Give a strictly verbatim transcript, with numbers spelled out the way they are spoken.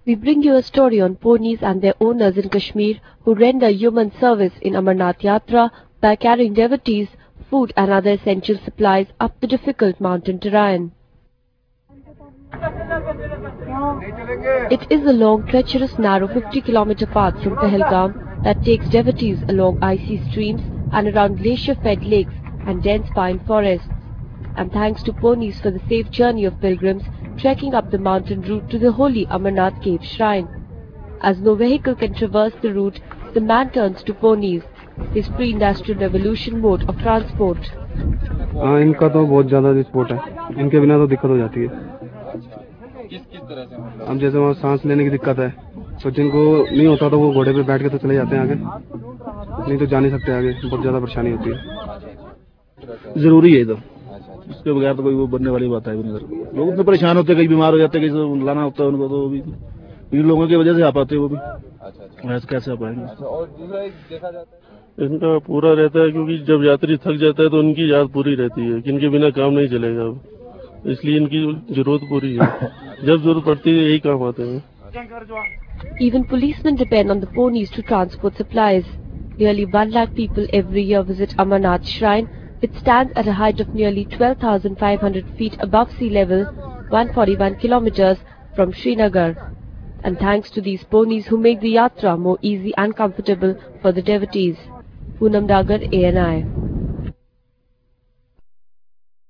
We bring you a story on ponies and their owners in Kashmir who render human service in Amarnath Yatra by carrying devotees, food and other essential supplies up the difficult mountain terrain. It is a long, treacherous, narrow fifty kilometer path from Pahalgam that takes devotees along icy streams and around glacier-fed lakes and dense pine forests. And thanks to ponies for the safe journey of pilgrims trekking up the mountain route to the holy Amarnath Cave Shrine. As no vehicle can traverse the route, the man turns to ponies, his pre-industrial revolution mode of transport. हाँ, इनका तो बहुत ज़्यादा sport है. इनके बिना तो दिक्कत हो जाती है. किस किस तरह से मतलब? अब जैसे वहाँ सांस लेने की दिक्कत है, तो जिनको नहीं होता तो वो घोड़े पे बैठ के तो चले जाते हैं आगे, नहीं तो जा नहीं सकते आगे. बहुत ज़्यादा परेशानी होती है. जरूरी है तो इसके बगैर तो कोई वो बनने वाली बात है नहीं सर. लोग इतने परेशान होते हैं, कहीं बीमार हो जाते हैं, कहीं लाना होता है उनको, तो भी इन लोगों की वजह से आ पाते हैं वो भी. ऐसे कैसे आ पाएंगे? और दूसरा एक देखा जाता है इनका पूरा रहता है, क्योंकि जब यात्री थक जाता है तो उनकी याद पूरी रहती है कि इनके बिना काम नहीं चलेगा, इसलिए इनकी जरूरत पूरी है. जब जरूरत पड़ती है यही काम आते हैं. Even policemen depend on the ponies to transport supplies. Nearly one lakh people every year visit Amarnath Shrine, which stands at a height of nearly twelve thousand five hundred feet above sea level, one hundred forty-one kilometers from Srinagar. And thanks to these ponies who make the yatra more easy and comfortable for the devotees. Poonam Dagar, A N I.